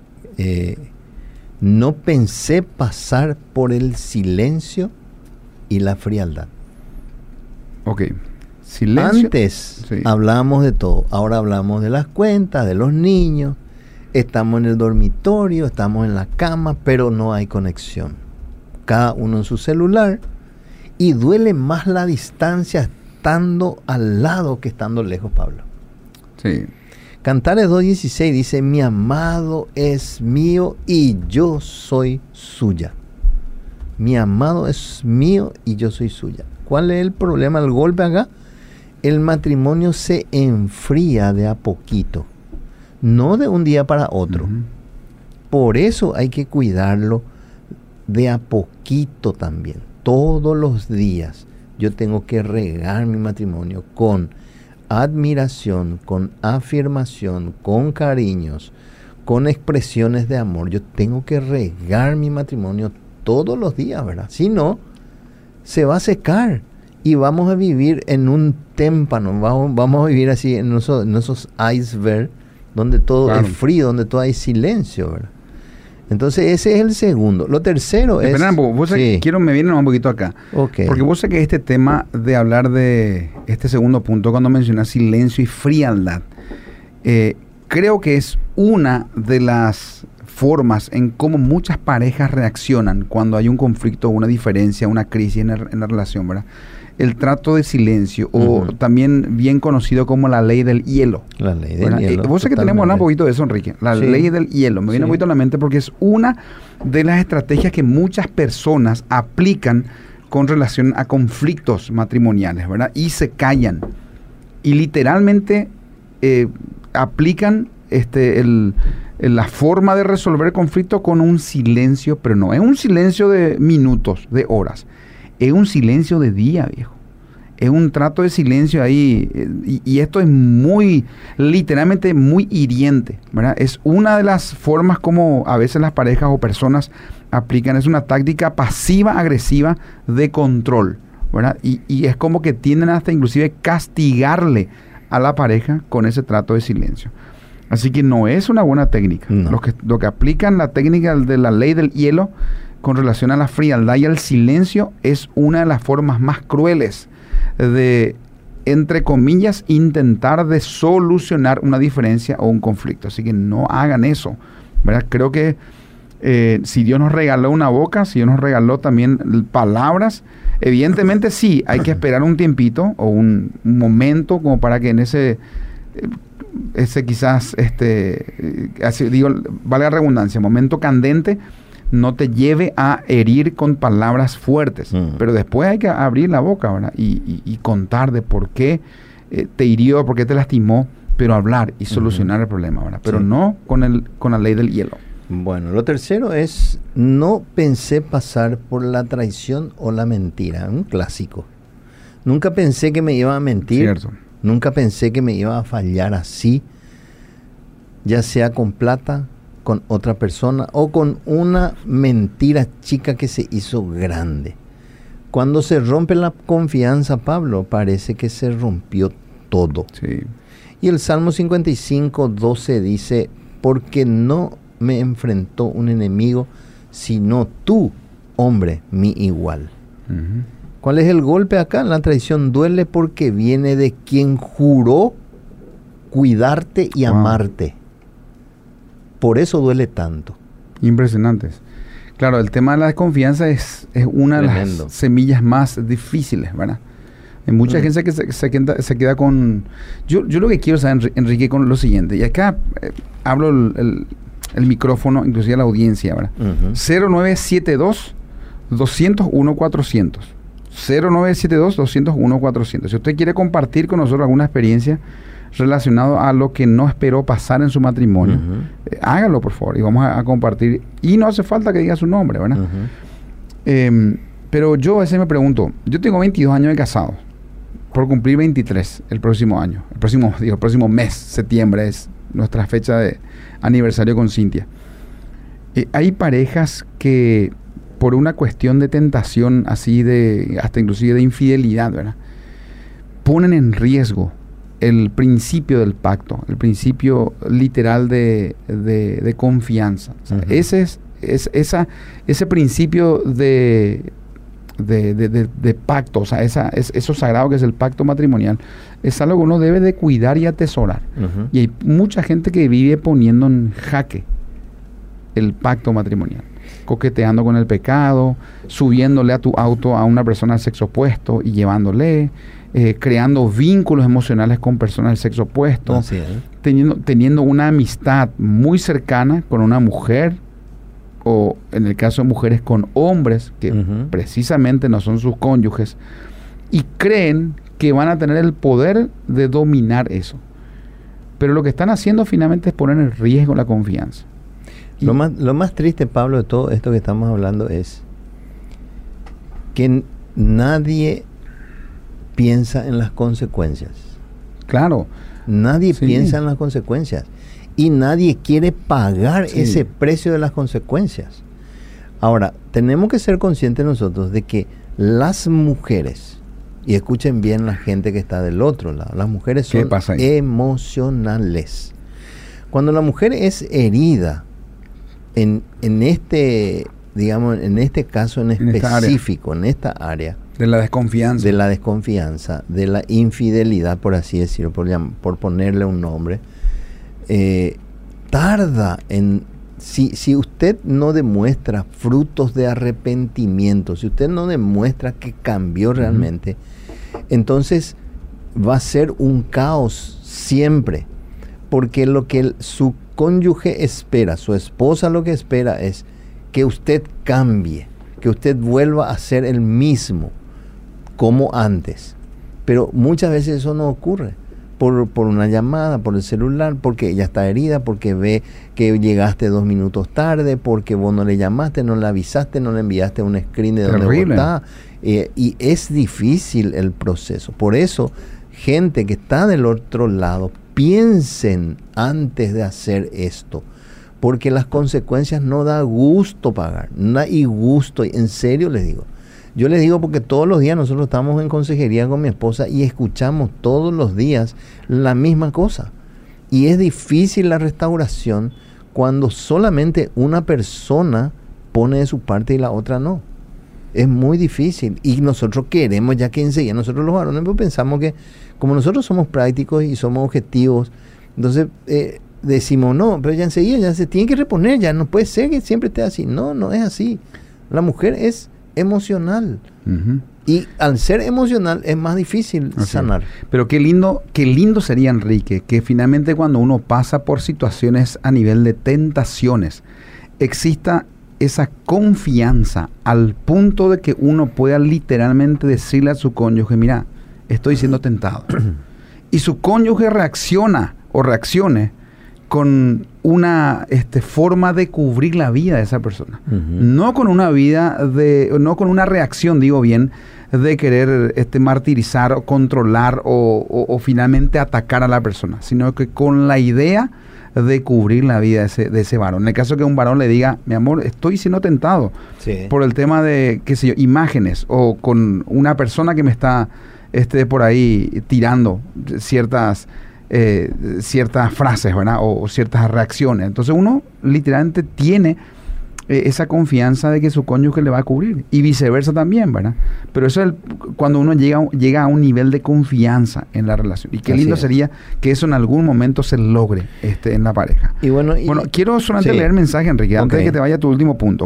no pensé pasar por el silencio y la frialdad. Ok. Silencio. Antes Sí. hablábamos de todo, ahora hablamos de las cuentas, de los niños, estamos en el dormitorio, estamos en la cama, pero no hay conexión. Cada uno en su celular, y duele más la distancia estando al lado que estando lejos, Pablo. Sí. Cantares 2:16 dice, mi amado es mío y yo soy suya. Mi amado es mío y yo soy suya. ¿Cuál es el problema, el golpe acá? El matrimonio se enfría de a poquito, no de un día para otro. Por eso hay que cuidarlo de a poquito también. Todos los días yo tengo que regar mi matrimonio con admiración, con afirmación, con cariños, con expresiones de amor. Yo tengo que regar mi matrimonio todos los días, ¿verdad? Si no, se va a secar y vamos a vivir en un témpano, vamos a vivir así en esos icebergs donde todo es frío, donde todo hay silencio, ¿verdad? Entonces ese es el segundo. Lo tercero es... Vos me viene un poquito acá. Okay. Porque vos sé que este tema de hablar de este segundo punto, cuando mencionas silencio y frialdad, creo que es una de las formas en cómo muchas parejas reaccionan cuando hay un conflicto, una diferencia, una crisis en la relación, ¿verdad? El trato de silencio, o también bien conocido como la ley del hielo. La ley del hielo. Vos sabés que tenemos que hablar un poquito de eso, Enrique. La ley del hielo. Me viene un poquito a la mente porque es una de las estrategias que muchas personas aplican con relación a conflictos matrimoniales, ¿verdad? Y se callan. Y literalmente aplican la forma de resolver el conflicto con un silencio, pero no es un silencio de minutos, de horas. Es un silencio de día, viejo. Es un trato de silencio ahí. Y esto es muy, literalmente muy hiriente, ¿verdad? Es una de las formas como a veces las parejas o personas aplican. Es una táctica pasiva-agresiva de control, ¿verdad? Y es como que tienden hasta inclusive castigarle a la pareja con ese trato de silencio. Así que no es una buena técnica. No. Lo que aplican la técnica de la ley del hielo con relación a la frialdad y al silencio es una de las formas más crueles de, entre comillas, intentar de solucionar una diferencia o un conflicto. Así que no hagan eso, ¿verdad? Creo que si Dios nos regaló una boca, si Dios nos regaló también palabras, evidentemente sí, hay que esperar un tiempito o un momento como para que en ese quizás, así digo, valga la redundancia, momento candente, no te lleve a herir con palabras fuertes. Pero después hay que abrir la boca, ¿verdad? Y contar de por qué te hirió, por qué te lastimó, pero hablar y solucionar el problema, ¿verdad? Pero no con la ley del hielo. Bueno, lo tercero es: no pensé pasar por la traición o la mentira. Un clásico. Nunca pensé que me iba a mentir. Cierto. Nunca pensé que me iba a fallar así, ya sea con plata, con otra persona o con una mentira chica que se hizo grande. Cuando se rompe la confianza, Pablo, parece que se rompió todo. Sí. Y el Salmo 55:12 dice: porque no me enfrentó un enemigo, sino tú, hombre, mi igual. ¿Cuál es el golpe acá? La traición duele porque viene de quien juró cuidarte y amarte. Por eso duele tanto. Impresionantes. Claro, el tema de la desconfianza es una Tremendo. de las semillas más difíciles, ¿verdad? Hay mucha gente que se queda con... Yo lo que quiero saber, Enrique, con lo siguiente, y acá hablo el micrófono, inclusive a la audiencia, ¿verdad? 0972-201-400. 0972-201-400. Si usted quiere compartir con nosotros alguna experiencia relacionada a lo que no esperó pasar en su matrimonio, hágalo, por favor, y vamos a compartir. Y no hace falta que diga su nombre, ¿verdad? Pero yo a veces me pregunto, yo tengo 22 años de casado, por cumplir 23 el próximo año. El próximo mes, septiembre, es nuestra fecha de aniversario con Cintia. Hay parejas que por una cuestión de tentación, así hasta inclusive de infidelidad, ¿verdad?, ponen en riesgo el principio del pacto, el principio literal de confianza. O sea, ese principio de pacto, o sea, eso sagrado que es el pacto matrimonial, es algo que uno debe de cuidar y atesorar. Y hay mucha gente que vive poniendo en jaque el pacto matrimonial, coqueteando con el pecado, subiéndole a tu auto a una persona del sexo opuesto y llevándole, creando vínculos emocionales con personas del sexo opuesto, teniendo una amistad muy cercana con una mujer, o en el caso de mujeres con hombres que precisamente no son sus cónyuges, y creen que van a tener el poder de dominar eso. Pero lo que están haciendo finalmente es poner en riesgo la confianza. Lo más triste, Pablo, de todo esto que estamos hablando es que nadie piensa en las consecuencias. Claro. Nadie piensa en las consecuencias. Y nadie quiere pagar ese precio de las consecuencias. Ahora, tenemos que ser conscientes nosotros de que las mujeres, y escuchen bien la gente que está del otro lado, las mujeres son emocionales. Cuando la mujer es herida, en este caso en específico, en esta área, de la desconfianza, de la infidelidad, por así decirlo, por ponerle un nombre, tarda en si usted no demuestra frutos de arrepentimiento, si usted no demuestra que cambió realmente, entonces va a ser un caos siempre. Porque lo que su cónyuge espera, su esposa lo que espera es que usted cambie, que usted vuelva a ser el mismo como antes. Pero muchas veces eso no ocurre. Por una llamada, por el celular, porque ella está herida, porque ve que llegaste 2 minutos tarde, porque vos no le llamaste, no le avisaste, no le enviaste un screen de dónde vos estás. Y es difícil el proceso. Por eso, gente que está del otro lado, piensen antes de hacer esto. Porque las consecuencias no da gusto pagar. No hay gusto, en serio les digo. Yo les digo porque todos los días nosotros estamos en consejería con mi esposa y escuchamos todos los días la misma cosa. Y es difícil la restauración cuando solamente una persona pone de su parte y la otra no. Es muy difícil. Y nosotros queremos ya que enseguida, nosotros los varones pensamos que como nosotros somos prácticos y somos objetivos, entonces decimos no, pero ya enseguida ya se tiene que reponer, ya no puede ser que siempre esté así. No, no es así. La mujer es emocional. Y al ser emocional es más difícil sanar. Pero qué lindo sería, Enrique, que finalmente cuando uno pasa por situaciones a nivel de tentaciones, exista esa confianza al punto de que uno pueda literalmente decirle a su cónyuge, mira, estoy siendo tentado. Y su cónyuge reacciona o reaccione con una forma de cubrir la vida de esa persona. No con una no con una reacción, digo bien, de querer martirizar o controlar o finalmente atacar a la persona, sino que con la idea de cubrir la vida de ese varón. En el caso que un varón le diga, mi amor, estoy siendo tentado por el tema de, qué sé yo, imágenes, o con una persona que me está por ahí tirando ciertas frases, ¿verdad? O ciertas reacciones. Entonces uno literalmente tiene esa confianza de que su cónyuge le va a cubrir, y viceversa también, ¿verdad? Pero eso es cuando uno llega a un nivel de confianza en la relación. Y qué lindo sería que eso en algún momento se logre en la pareja. Y bueno, quiero solamente leer el mensaje, Enrique, antes de que te vaya a tu último punto.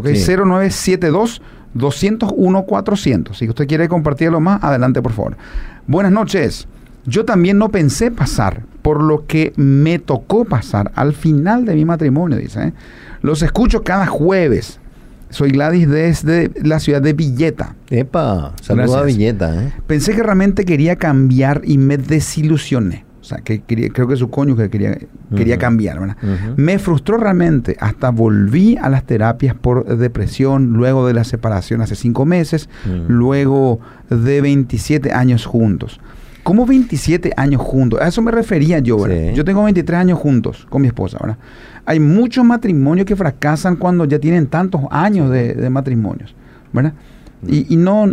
0972-201-400. Si usted quiere compartirlo más, adelante, por favor. Buenas noches. Yo también no pensé pasar por lo que me tocó pasar al final de mi matrimonio, dice. Los escucho cada jueves. Soy Gladys desde la ciudad de Villeta. Epa, saludos a Villeta. Pensé que realmente quería cambiar y me desilusioné. O sea, que creo que su cónyuge quería cambiar, ¿verdad? Me frustró realmente. Hasta volví a las terapias por depresión luego de la separación hace 5 meses, luego de 27 años juntos. ¿Cómo 27 años juntos? A eso me refería yo, ¿verdad? Sí. Yo tengo 23 años juntos con mi esposa, ¿verdad? Hay muchos matrimonios que fracasan cuando ya tienen tantos años de matrimonios, ¿verdad? Y no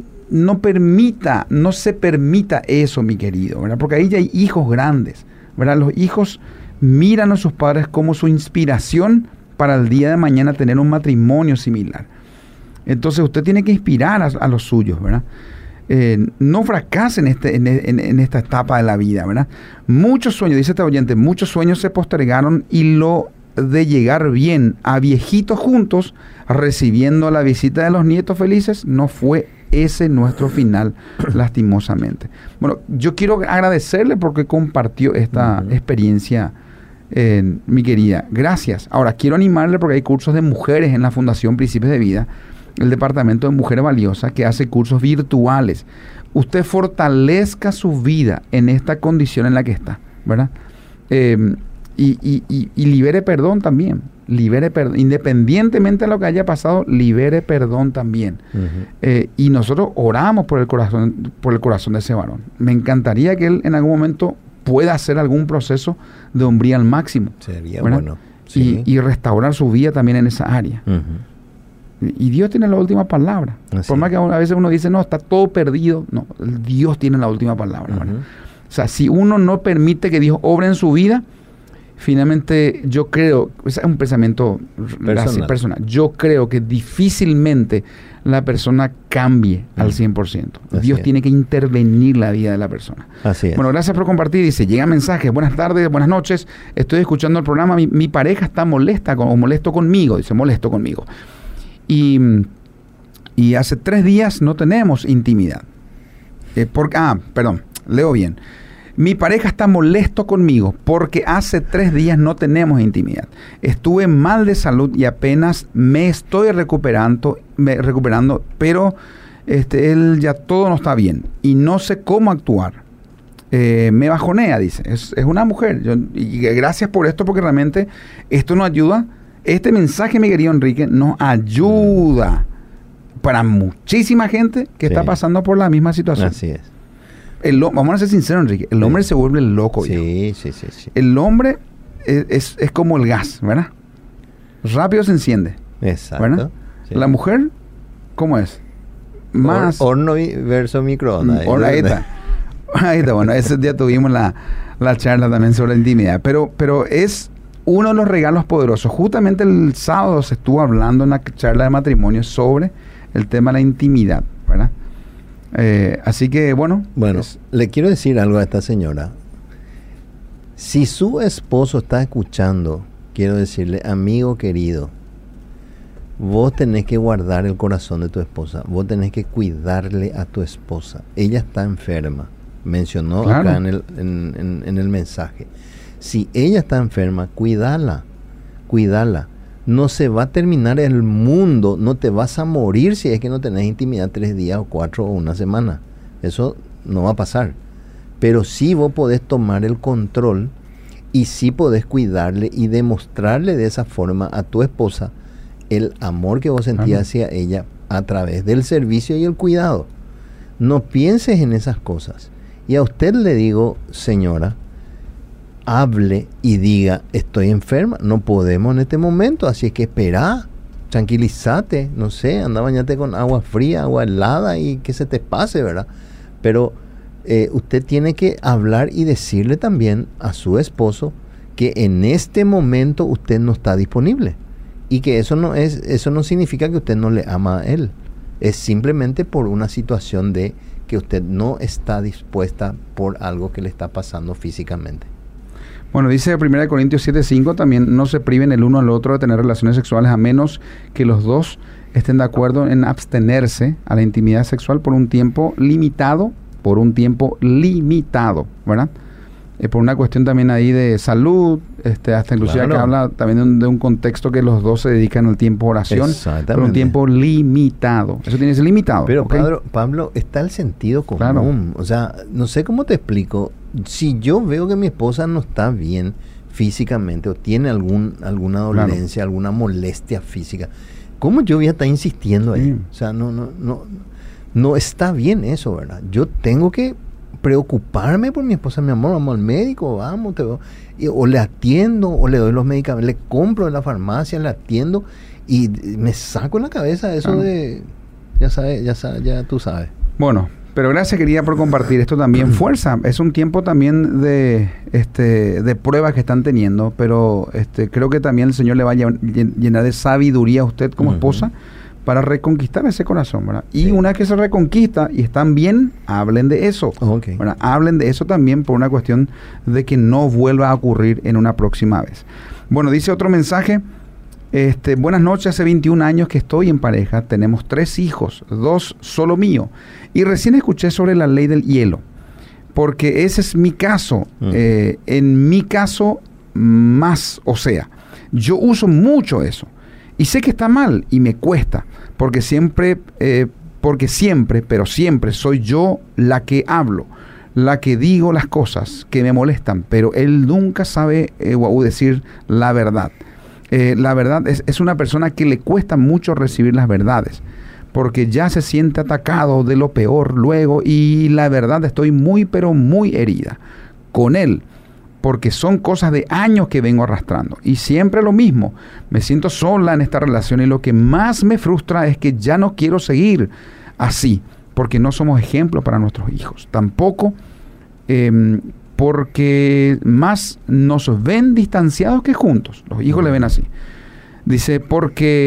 se permita eso, mi querido, ¿verdad? Porque ahí ya hay hijos grandes, ¿verdad? Los hijos miran a sus padres como su inspiración para el día de mañana tener un matrimonio similar. Entonces usted tiene que inspirar a los suyos, ¿verdad? No fracasen en esta etapa de la vida, ¿verdad? Muchos sueños, dice este oyente, muchos sueños se postergaron, y lo de llegar bien a viejitos juntos, recibiendo la visita de los nietos felices, no fue ese nuestro final, lastimosamente. Bueno, yo quiero agradecerle porque compartió esta experiencia, mi querida. Gracias. Ahora, quiero animarle porque hay cursos de mujeres en la Fundación Príncipes de Vida, el Departamento de Mujeres Valiosas, que hace cursos virtuales. Usted fortalezca su vida en esta condición en la que está, ¿verdad? Y libere perdón también. Libere perdón. Independientemente de lo que haya pasado, libere perdón también. Y nosotros oramos por el corazón de ese varón. Me encantaría que él en algún momento pueda hacer algún proceso de hombría al máximo. Sería bueno. Sí. Y restaurar su vida también en esa área. Y Dios tiene la última palabra. Por más que a veces uno dice, no, está todo perdido. No, Dios tiene la última palabra. O sea, si uno no permite que Dios obre en su vida, finalmente yo creo, es un pensamiento personal, yo creo que difícilmente la persona cambie al 100%. Dios tiene que intervenir la vida de la persona. Así es. Bueno, gracias por compartir. Dice, llega mensaje, buenas tardes, buenas noches, estoy escuchando el programa, mi pareja está molesta o molesto conmigo, dice, molesto conmigo. Y hace 3 días no tenemos intimidad. Leo bien. Mi pareja está molesto conmigo porque hace 3 días no tenemos intimidad. Estuve mal de salud y apenas me estoy recuperando, pero él ya todo no está bien y no sé cómo actuar. Me bajonea, dice. Es una mujer. Y gracias por esto, porque realmente esto nos ayuda. Este mensaje, mi querido Enrique, nos ayuda para muchísima gente que está pasando por la misma situación. Así es. Vamos a ser sinceros, Enrique. El hombre se vuelve loco. Sí. El hombre es como el gas, ¿verdad? Rápido se enciende. Exacto. ¿Verdad? Sí. La mujer, ¿cómo es? Más horno versus microondas. Ahí está. Bueno, ese día tuvimos la charla también sobre la intimidad. Pero es uno de los regalos poderosos. Justamente el sábado se estuvo hablando en la charla de matrimonio sobre el tema de la intimidad, ¿verdad? Así que, bueno, le quiero decir algo a esta señora. Si su esposo está escuchando, quiero decirle, amigo querido, vos tenés que guardar el corazón de tu esposa. Vos tenés que cuidarle a tu esposa. Ella está enferma. Mencionó acá en el mensaje. Si ella está enferma, cuídala. No se va a terminar el mundo, no te vas a morir si es que no tenés intimidad 3 días o 4 o una semana. Eso no va a pasar. Pero sí vos podés tomar el control y sí podés cuidarle y demostrarle de esa forma a tu esposa el amor que vos sentías hacia ella a través del servicio y el cuidado. No pienses en esas cosas. Y a usted le digo, señora, hable y diga, estoy enferma, no podemos en este momento, así es que espera, tranquilízate, no sé, anda bañate con agua fría, agua helada y que se te pase, ¿verdad? Pero usted tiene que hablar y decirle también a su esposo que en este momento usted no está disponible y que eso no significa que usted no le ama a él, es simplemente por una situación de que usted no está dispuesta por algo que le está pasando físicamente. Bueno, dice 1 Corintios 7:5 también, no se priven el uno al otro de tener relaciones sexuales a menos que los dos estén de acuerdo en abstenerse a la intimidad sexual por un tiempo limitado, ¿verdad? Por una cuestión también ahí de salud, hasta inclusive que habla también de un contexto que los dos se dedican al tiempo de oración por un tiempo limitado. Eso tiene que ser limitado. Pero ¿okay? Pablo, está el sentido común. Claro. O sea, no sé cómo te explico. Si yo veo que mi esposa no está bien físicamente o tiene alguna dolencia, alguna molestia física, ¿cómo yo voy a estar insistiendo ahí? O sea, no está bien eso, ¿verdad? Yo tengo que preocuparme por mi esposa, mi amor, vamos al médico, vamos, o le atiendo, o le doy los medicamentos, le compro en la farmacia, le atiendo, y me saco en la cabeza eso de, ya tú sabes. Bueno, pero gracias, querida, por compartir esto también. Fuerza, es un tiempo también de pruebas que están teniendo, pero creo que también el Señor le va a llenar de sabiduría a usted como esposa para reconquistar ese corazón, ¿verdad? Y una vez que se reconquista y están bien, hablen de eso. Okay. ¿Verdad? Hablen de eso también por una cuestión de que no vuelva a ocurrir en una próxima vez. Bueno, dice otro mensaje. Buenas noches, hace 21 años que estoy en pareja, tenemos 3 hijos, 2 solo mío, y recién escuché sobre la ley del hielo, porque ese es mi caso, en mi caso más, o sea, yo uso mucho eso, y sé que está mal, y me cuesta, porque siempre soy yo la que hablo, la que digo las cosas que me molestan, pero él nunca sabe decir la verdad. La verdad es una persona que le cuesta mucho recibir las verdades, porque ya se siente atacado de lo peor luego, y la verdad estoy muy, pero muy herida con él, porque son cosas de años que vengo arrastrando, y siempre lo mismo, me siento sola en esta relación, y lo que más me frustra es que ya no quiero seguir así, porque no somos ejemplos para nuestros hijos, tampoco porque más nos ven distanciados que juntos. Los hijos le ven así. Dice, porque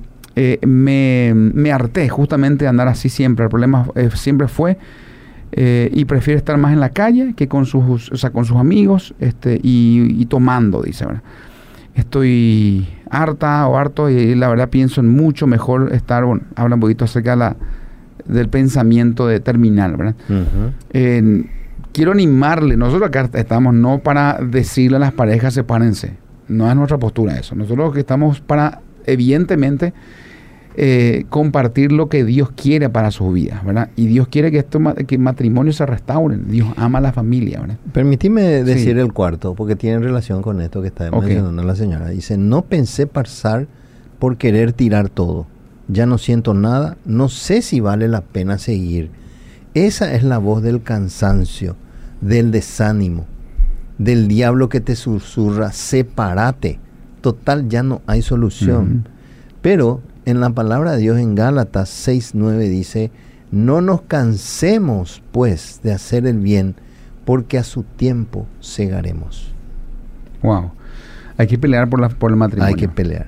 me harté justamente de andar así siempre. El problema siempre fue y prefiere estar más en la calle que con sus amigos y tomando, dice, ¿verdad? Estoy harto y la verdad pienso en mucho mejor estar, bueno, habla un poquito acerca del pensamiento de terminal, ¿verdad? Uh-huh. Quiero animarle, nosotros acá estamos no para decirle a las parejas sepárense, no es nuestra postura eso, nosotros que estamos para, evidentemente, compartir lo que Dios quiere para sus vidas, ¿verdad? Y Dios quiere que matrimonios se restauren. Dios ama a la familia, ¿verdad? Permíteme decir el cuarto, porque tiene relación con esto que está mencionando la señora. Dice, no pensé pasar por querer tirar todo. Ya no siento nada, no sé si vale la pena seguir. Esa es la voz del cansancio, del desánimo, del diablo que te susurra, sepárate. Total, ya no hay solución. Pero en la palabra de Dios en Gálatas 6:9 dice, no nos cansemos pues de hacer el bien, porque a su tiempo segaremos. Wow. Hay que pelear por el matrimonio. Hay que pelear.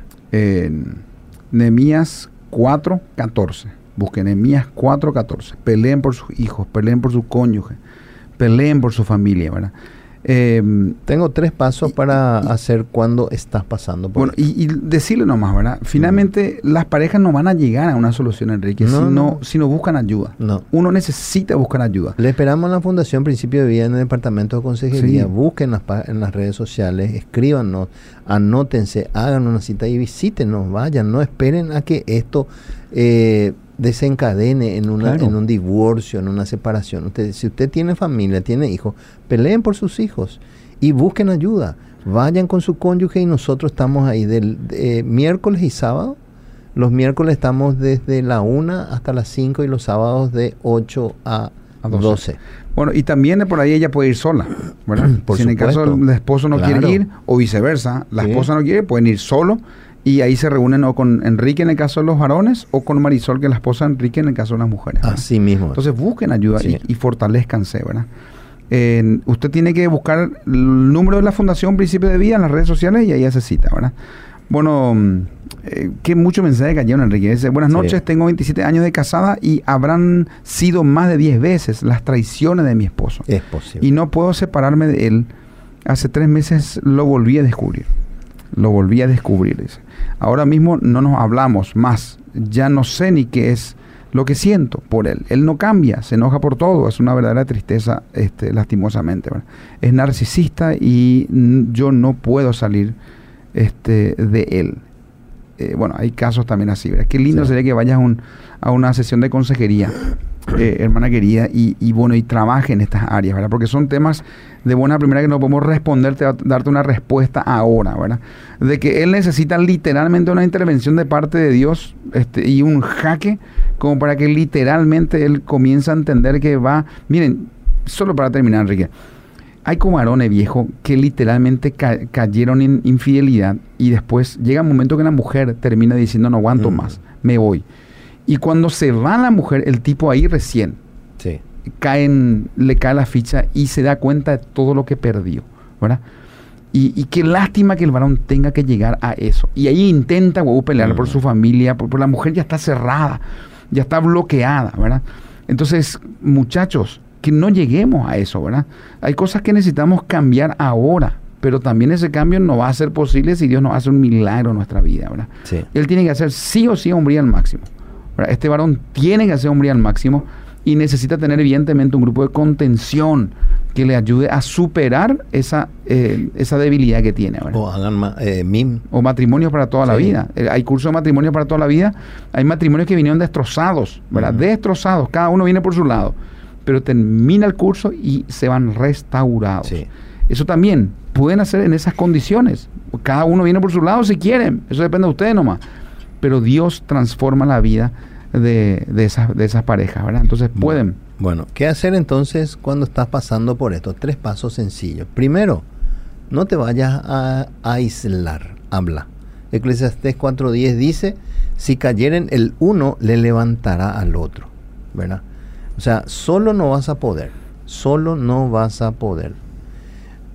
Nehemías 4:14. Busquen Nehemías 4:14. Peleen por sus hijos, peleen por su cónyuge, peleen por su familia, ¿verdad? Tengo 3 pasos para hacer cuando estás pasando por esto. Y decirle nomás, ¿verdad? Finalmente, las parejas no van a llegar a una solución, Enrique, si no buscan ayuda. No. Uno necesita buscar ayuda. Le esperamos a la Fundación Principio de Vida en el Departamento de Consejería. Sí. Busquen en las redes sociales, escríbanos, anótense, hagan una cita y visítenos, vayan, no esperen a que esto desencadene en un divorcio, en una separación. Si usted tiene familia, tiene hijos, peleen por sus hijos y busquen ayuda. Vayan con su cónyuge y nosotros estamos ahí del miércoles y sábado. Los miércoles estamos desde la 1 hasta las 5 y los sábados de 8 a 12. Bueno, y también por ahí ella puede ir sola, ¿verdad? Si en el caso el esposo no quiere ir o viceversa, la esposa no quiere, pueden ir solo. Y ahí se reúnen o con Enrique en el caso de los varones o con Marisol, que es la esposa de Enrique, en el caso de las mujeres, ¿verdad? Así mismo. Entonces busquen ayuda y fortalezcanse, ¿verdad? Usted tiene que buscar el número de la Fundación Principio de Vida en las redes sociales y ahí hace cita, ¿verdad? Bueno, que mucho mensaje cayeron, Enrique. Dice, buenas noches, tengo 27 años de casada y habrán sido más de 10 veces las traiciones de mi esposo. Es posible. Y no puedo separarme de él. Hace 3 meses lo volví a descubrir. Dice. Ahora mismo no nos hablamos más. Ya no sé ni qué es lo que siento por él. Él no cambia, se enoja por todo. Es una verdadera tristeza, lastimosamente, ¿verdad? Es narcisista y yo no puedo salir de él. Bueno, hay casos también así, ¿verdad? Qué lindo sería que vayas a una sesión de consejería, hermana querida, y trabaje en estas áreas, ¿verdad? Porque son temas de buena primera que no podemos darte una respuesta ahora, ¿verdad? De que él necesita literalmente una intervención de parte de Dios y un jaque como para que literalmente él comience a entender que va... Miren, solo para terminar, Enrique, hay como varones viejos que literalmente cayeron en infidelidad y después llega un momento que la mujer termina diciendo no aguanto más, me voy. Y cuando se va la mujer, el tipo ahí recién le cae la ficha y se da cuenta de todo lo que perdió, ¿verdad? Y qué lástima que el varón tenga que llegar a eso. Y ahí intenta pelear por su familia, por la mujer ya está cerrada, ya está bloqueada, ¿verdad? Entonces, muchachos, que no lleguemos a eso, ¿verdad? Hay cosas que necesitamos cambiar ahora, pero también ese cambio no va a ser posible si Dios no hace un milagro en nuestra vida, ¿verdad? Sí. Él tiene que hacer sí o sí hombría al máximo, ¿verdad? Este varón tiene que hacer hombría al máximo y necesita tener evidentemente un grupo de contención que le ayude a superar esa debilidad que tiene, ¿verdad? O hagan MIM. O matrimonios para toda la vida. Hay cursos de matrimonio para toda la vida. Hay matrimonios que vinieron destrozados, ¿verdad? Destrozados. Cada uno viene por su lado. Pero termina el curso y se van restaurados. Sí. Eso también pueden hacer en esas condiciones. Cada uno viene por su lado si quieren. Eso depende de ustedes nomás. Pero Dios transforma la vida de esas parejas, ¿verdad? Entonces pueden. Bueno, ¿qué hacer entonces cuando estás pasando por esto? 3 pasos sencillos. Primero, no te vayas a aislar. Habla. Eclesiastés 4:10 dice, si cayeren el uno, le levantará al otro, ¿verdad? O sea, solo no vas a poder.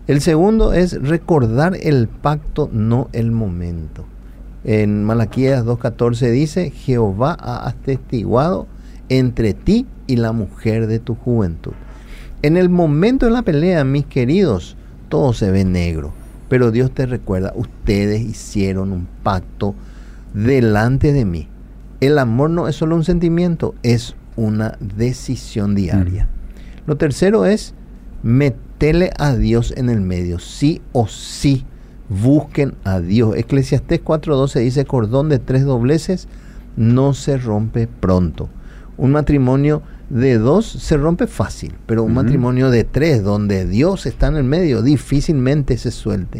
El segundo es recordar el pacto, no el momento. En Malaquías 2:14 dice: Jehová ha atestiguado entre ti y la mujer de tu juventud. En el momento de la pelea, mis queridos, todo se ve negro. Pero Dios te recuerda, ustedes hicieron un pacto delante de mí. El amor no es solo un sentimiento, es una decisión diaria. Lo tercero es meterle a Dios en el medio. Sí o sí, busquen a Dios. Eclesiastés 4:12 dice: cordón de 3 dobleces no se rompe pronto. Un matrimonio de 2 se rompe fácil, pero un matrimonio de 3, donde Dios está en el medio, difícilmente se suelte.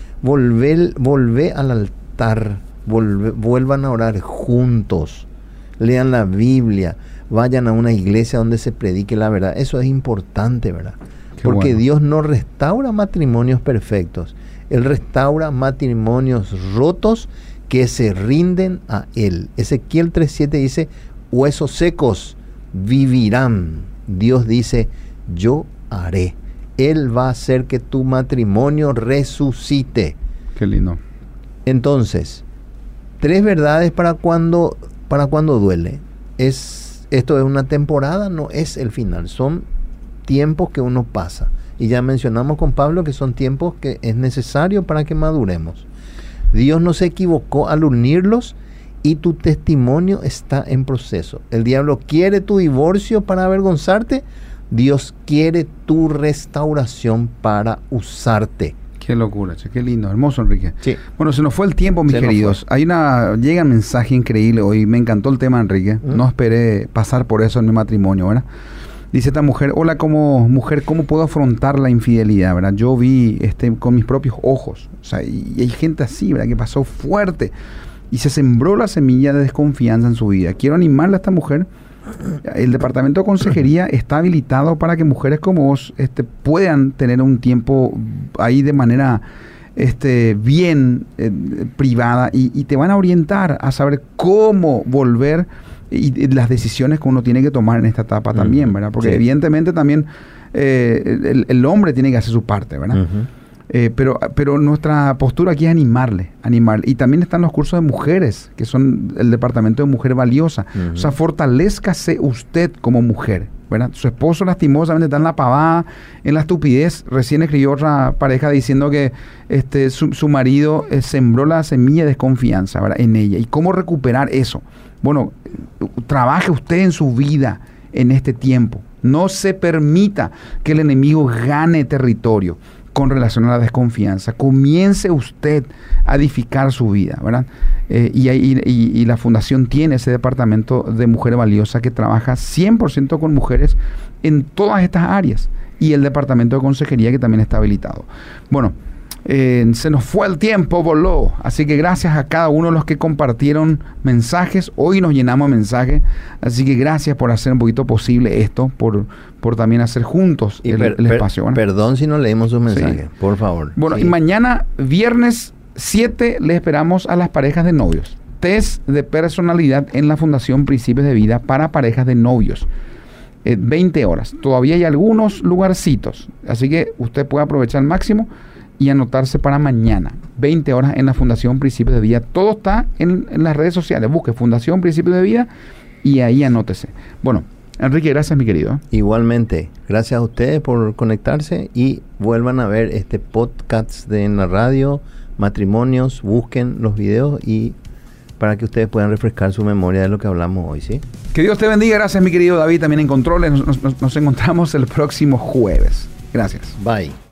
Volvé al altar, vuelvan a orar juntos, lean la Biblia, vayan a una iglesia donde se predique la verdad. Eso es importante, ¿verdad? Porque bueno, Dios no restaura matrimonios perfectos. Él restaura matrimonios rotos que se rinden a Él. Ezequiel 3:7 dice: huesos secos vivirán. Dios dice: yo haré. Él va a hacer que tu matrimonio resucite. Qué lindo. Entonces, 3 verdades para cuando duele. Esto es una temporada, no es el final. Son tiempos que uno pasa. Y ya mencionamos con Pablo que son tiempos que es necesario para que maduremos. Dios no se equivocó al unirlos y tu testimonio está en proceso. El diablo quiere tu divorcio para avergonzarte. Dios quiere tu restauración para usarte. Qué locura, che, qué lindo, hermoso, Enrique. Sí. Bueno, se nos fue el tiempo, mis queridos. Llega un mensaje increíble hoy. Me encantó el tema, Enrique. No esperé pasar por eso en mi matrimonio, ¿verdad? Dice esta mujer: hola, como mujer, ¿cómo puedo afrontar la infidelidad, verdad? Yo vi con mis propios ojos. O sea, y hay gente así, ¿verdad? Que pasó fuerte y se sembró la semilla de desconfianza en su vida. Quiero animarle a esta mujer. El departamento de consejería está habilitado para que mujeres como vos puedan tener un tiempo ahí de manera bien privada y te van a orientar a saber cómo volver y las decisiones que uno tiene que tomar en esta etapa también, ¿verdad? Porque evidentemente también el hombre tiene que hacer su parte, ¿verdad? Pero nuestra postura aquí es animarle. Y también están los cursos de mujeres, que son el departamento de Mujer Valiosa. O sea, fortalézcase usted como mujer, ¿verdad? Su esposo lastimosamente está en la pavada, en la estupidez. Recién escribió otra pareja diciendo que su marido sembró la semilla de desconfianza, ¿verdad?, en ella. ¿Y cómo recuperar eso? Bueno, trabaje usted en su vida en este tiempo. No se permita que el enemigo gane territorio con relación a la desconfianza. Comience usted a edificar su vida, ¿verdad? Y la fundación tiene ese departamento de Mujer Valiosa que trabaja 100% con mujeres en todas estas áreas, y el departamento de consejería que también está habilitado. Bueno, se nos fue el tiempo, voló. Así que gracias a cada uno de los que compartieron mensajes. Hoy nos llenamos de mensajes. Así que gracias por hacer un poquito posible esto, por también hacer juntos el espacio. ¿Bueno? Perdón si no leímos sus mensajes, por favor. Bueno, y mañana, viernes 7, le esperamos a las parejas de novios. Test de personalidad en la Fundación Principios de Vida para parejas de novios. 20 horas. Todavía hay algunos lugarcitos. Así que usted puede aprovechar al máximo y anotarse para mañana, 20 horas en la Fundación Principios de Vida. Todo está en las redes sociales. Busque Fundación Principios de Vida y ahí anótese. Bueno, Enrique, gracias, mi querido. Igualmente, gracias a ustedes por conectarse y vuelvan a ver este podcast en la radio, Matrimonios, busquen los videos y para que ustedes puedan refrescar su memoria de lo que hablamos hoy, ¿sí? Que Dios te bendiga. Gracias, mi querido David, también en controles. Nos encontramos el próximo jueves. Gracias. Bye.